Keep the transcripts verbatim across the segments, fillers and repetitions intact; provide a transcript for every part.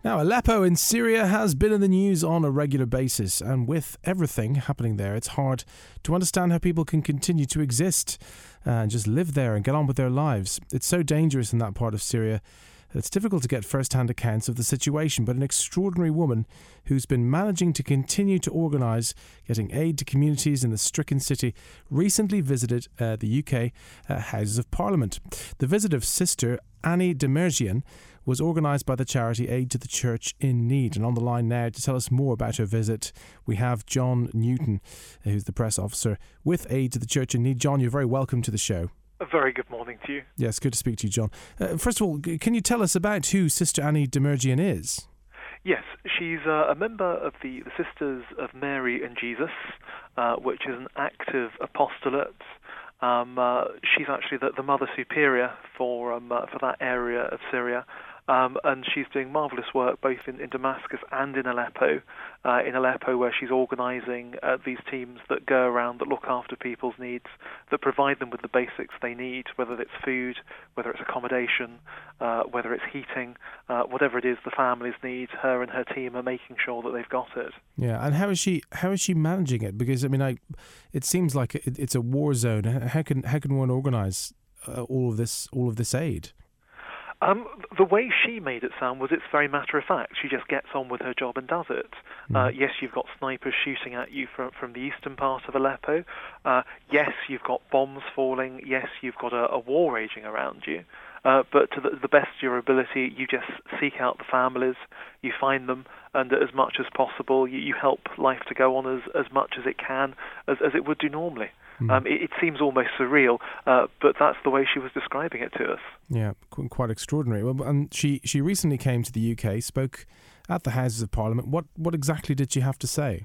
Now, Aleppo in Syria has been in the news on a regular basis, and with everything happening there, it's hard to understand how people can continue to exist and just live there and get on with their lives. It's so dangerous in that part of Syria that it's difficult to get first-hand accounts of the situation, but an extraordinary woman who's been managing to continue to organise getting aid to communities in the stricken city recently visited uh, the U K uh, Houses of Parliament. The visit of Sister Annie Demerjian was organised by the charity Aid to the Church in Need. And on the line now to tell us more about her visit, we have John Newton, who's the press officer with Aid to the Church in Need. John, you're very welcome to the show. A very good morning to you. Yes, good to speak to you, John. Uh, first of all, can you tell us about who Sister Annie Demerjian is? Yes, she's uh, a member of the, the Sisters of Mary and Jesus, uh, which is an active apostolate. Um, uh, she's actually the, the Mother Superior for um, uh, for that area of Syria. Um, and she's doing marvellous work both in, in Damascus and in Aleppo. Uh, in Aleppo, where she's organising uh, these teams that go around, that look after people's needs, that provide them with the basics they need, whether it's food, whether it's accommodation, uh, whether it's heating, uh, whatever it is the families need, her and her team are making sure that they've got it. Yeah, and how is she? How is she managing it? Because I mean, I, it seems like it, it's a war zone. How can how can one organise uh, all of this all of this aid? Um, the way she made it sound was it's very matter of fact. She just gets on with her job and does it. Mm. Uh, yes, you've got snipers shooting at you from, from the eastern part of Aleppo. Uh, yes, you've got bombs falling. Yes, you've got a, a war raging around you. Uh, but to the, the best of your ability, you just seek out the families, you find them, and as much as possible, you, you help life to go on as, as much as it can, as, as it would do normally. Mm. Um, it, it seems almost surreal, uh, but that's the way she was describing it to us. Yeah, quite extraordinary. Well, and she, she recently came to the U K, spoke at the Houses of Parliament. What what exactly did she have to say?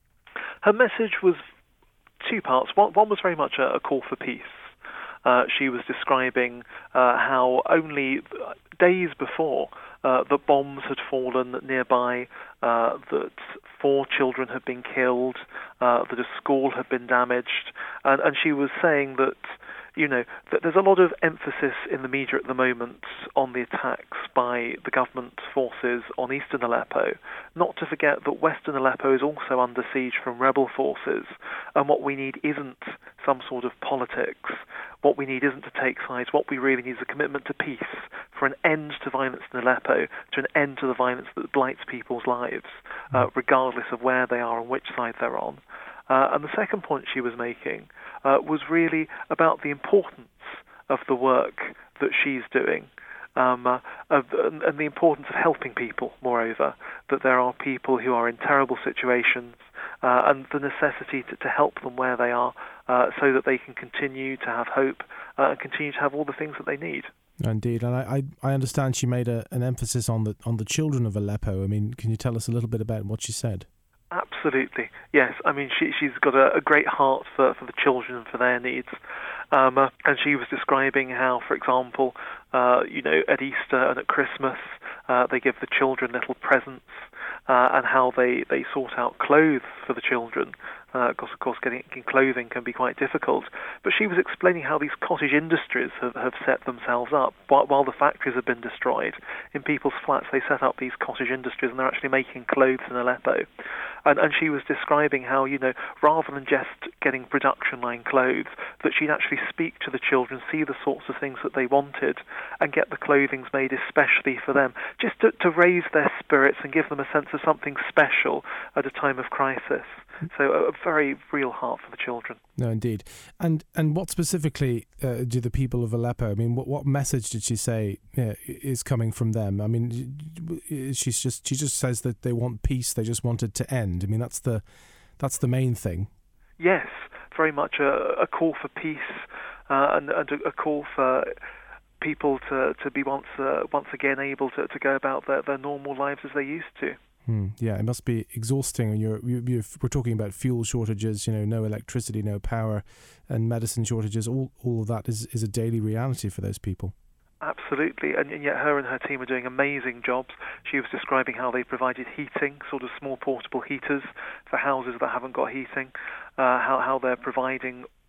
Her message was two parts. One, one was very much a, a call for peace. Uh, she was describing uh, how only days before uh, the bombs had fallen nearby, uh, that four children had been killed, uh, that a school had been damaged, and, and she was saying that, you know, that there's a lot of emphasis in the media at the moment on the attacks by the government forces on eastern Aleppo, not to forget that western Aleppo is also under siege from rebel forces, and what we need isn't some sort of politics. What we need isn't to take sides. What we really need is a commitment to peace, for an end to violence in Aleppo, to an end to the violence that blights people's lives, uh, regardless of where they are and which side they're on. Uh, and the second point she was making uh, was really about the importance of the work that she's doing. Um, uh, of, and, and the importance of helping people, moreover, that there are people who are in terrible situations, uh, and the necessity to, to help them where they are, uh, so that they can continue to have hope uh, and continue to have all the things that they need. Indeed, and I, I, I understand she made a, an emphasis on the on the children of Aleppo. I mean, can you tell us a little bit about what she said? Absolutely, yes. I mean, she, she's got a, a great heart for, for the children and for their needs. Um, uh, and she was describing how, for example, uh, you know, at Easter and at Christmas, uh, they give the children little presents, uh, and how they, they sort out clothes for the children. Uh, because, of course, getting clothing can be quite difficult. But she was explaining how these cottage industries have, have set themselves up. While, while the factories have been destroyed, in people's flats they set up these cottage industries, and they're actually making clothes in Aleppo. And, and she was describing how, you know, rather than just getting production line clothes, that she'd actually speak to the children, see the sorts of things that they wanted, and get the clothing made especially for them, just to, to raise their spirits and give them a sense of something special at a time of crisis. So a very real heart for the children. No, indeed. And and what specifically uh, do the people of Aleppo, I mean, what, what message did she say uh, is coming from them? I mean, she's just she just says that they want peace, they just want it to end. I mean, that's the that's the main thing. Yes, very much a, a call for peace, uh, and, and a, a call for people to, to be once uh, once again able to, to go about their, their normal lives as they used to. Hmm. Yeah, it must be exhausting. And you're, you, you're, we're talking about fuel shortages, you know, no electricity, no power, and medicine shortages. All all of that is, is a daily reality for those people. Absolutely, and, and yet her and her team are doing amazing jobs. She was describing how they provided heating, sort of small portable heaters for houses that haven't got heating, uh, how, how they're providing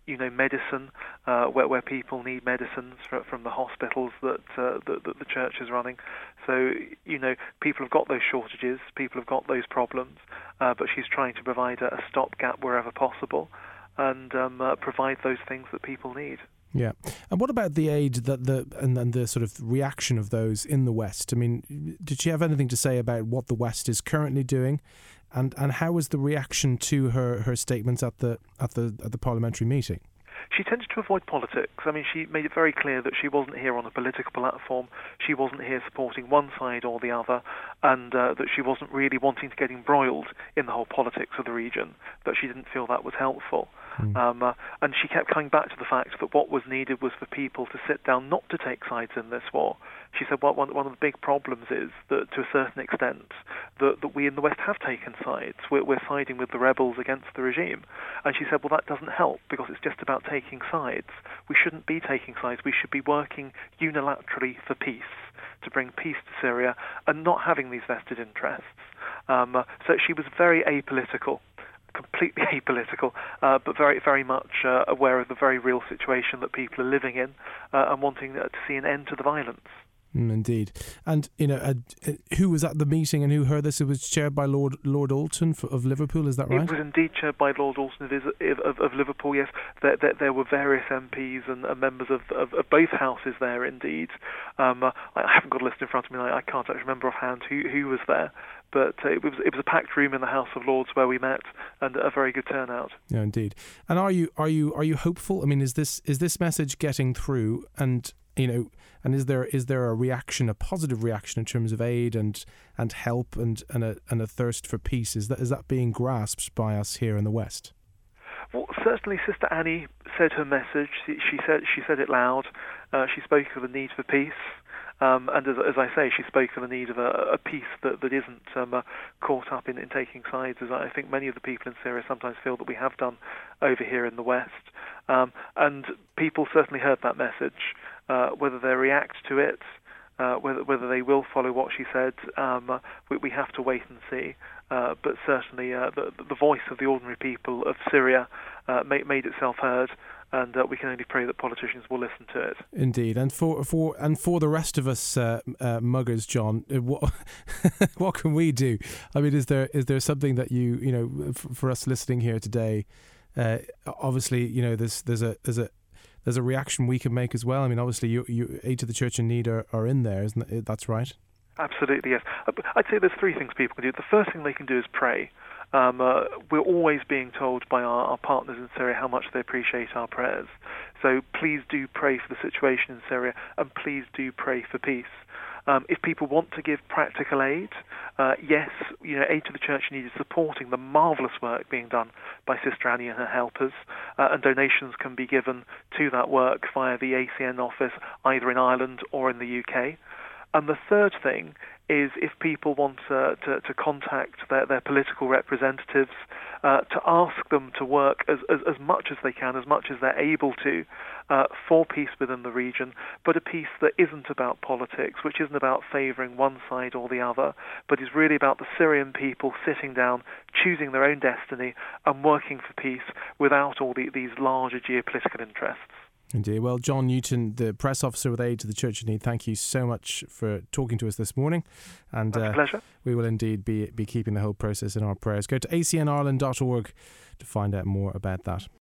you know, medicine, uh, where where people need medicines for, from the hospitals that, uh, that that the church is running. So, you know, people have got those shortages, people have got those problems, uh, but she's trying to provide a, a stopgap wherever possible, and um, uh, provide those things that people need. Yeah, and what about the aid that the and then the sort of reaction of those in the West? I mean, did she have anything to say about what the West is currently doing, and, and how was the reaction to her, her statements at the at the at the parliamentary meeting? She tended to avoid politics. I mean, she made it very clear that she wasn't here on a political platform. She wasn't here supporting one side or the other, and uh, that she wasn't really wanting to get embroiled in the whole politics of the region, that she didn't feel that was helpful. Mm. Um, uh, and she kept coming back to the fact that what was needed was for people to sit down, not to take sides in this war. She said, well, one, one of the big problems is that, to a certain extent, that, that we in the West have taken sides. We're, we're siding with the rebels against the regime. And she said, well, that doesn't help, because it's just about taking sides. We shouldn't be taking sides. We should be working unilaterally for peace, to bring peace to Syria, and not having these vested interests. Um, uh, so she was very apolitical. Completely apolitical, uh, but very, very much uh, aware of the very real situation that people are living in, uh, and wanting uh, to see an end to the violence. Mm, indeed. And, you know, uh, uh, who was at the meeting and who heard this? It was chaired by Lord Lord Alton for, of Liverpool, is that right? It was indeed chaired by Lord Alton of, of, of Liverpool, yes. There, there, there were various M Ps and uh, members of, of, of both houses there, indeed. Um, uh, I haven't got a list in front of me, I, I can't actually remember offhand who, who was there. But uh, it was it was a packed room in the House of Lords where we met, and a very good turnout. Yeah, indeed. And are you are you are you hopeful? I mean, is this is this message getting through? And you know, and is there is there a reaction, a positive reaction in terms of aid and and help and and a and a thirst for peace? Is that is that being grasped by us here in the West? Well, certainly, Sister Annie said her message. She, she said she said it loud. Uh, she spoke of the need for peace. Um, and as, as I say, she spoke of the need of a, a peace that, that isn't um, uh, caught up in, in taking sides, as I think many of the people in Syria sometimes feel that we have done over here in the West. Um, and people certainly heard that message. Uh, whether they react to it, uh, whether whether they will follow what she said, um, uh, we, we have to wait and see. Uh, but certainly uh, the, the voice of the ordinary people of Syria uh, made, made itself heard. And uh, we can only pray that politicians will listen to it. Indeed, and for for and for the rest of us uh, uh, muggers, John, what what can we do? I mean, is there is there something that you you know for, for us listening here today? Uh, obviously, you know, there's there's a there's a there's a reaction we can make as well. I mean, obviously, you, you Aid to the Church in Need are, are in there, isn't it? That's right. Absolutely, yes. I'd say there's three things people can do. The first thing they can do is pray. Um, uh, we're always being told by our, our partners in Syria how much they appreciate our prayers. So please do pray for the situation in Syria, and please do pray for peace. Um, if people want to give practical aid, uh, yes, you know, Aid to the Church in Need is supporting the marvellous work being done by Sister Annie and her helpers, uh, and donations can be given to that work via the A C N office, either in Ireland or in the U K. And the third thing is, if people want uh, to, to contact their, their political representatives, uh, to ask them to work as, as, as much as they can, as much as they're able to, uh, for peace within the region, but a peace that isn't about politics, which isn't about favouring one side or the other, but is really about the Syrian people sitting down, choosing their own destiny, and working for peace without all the, these larger geopolitical interests. Indeed. Well, John Newton, the press officer with Aid to the Church in Need, thank you so much for talking to us this morning. And That's a pleasure. We will indeed be, be keeping the whole process in our prayers. Go to a c n ireland dot org to find out more about that.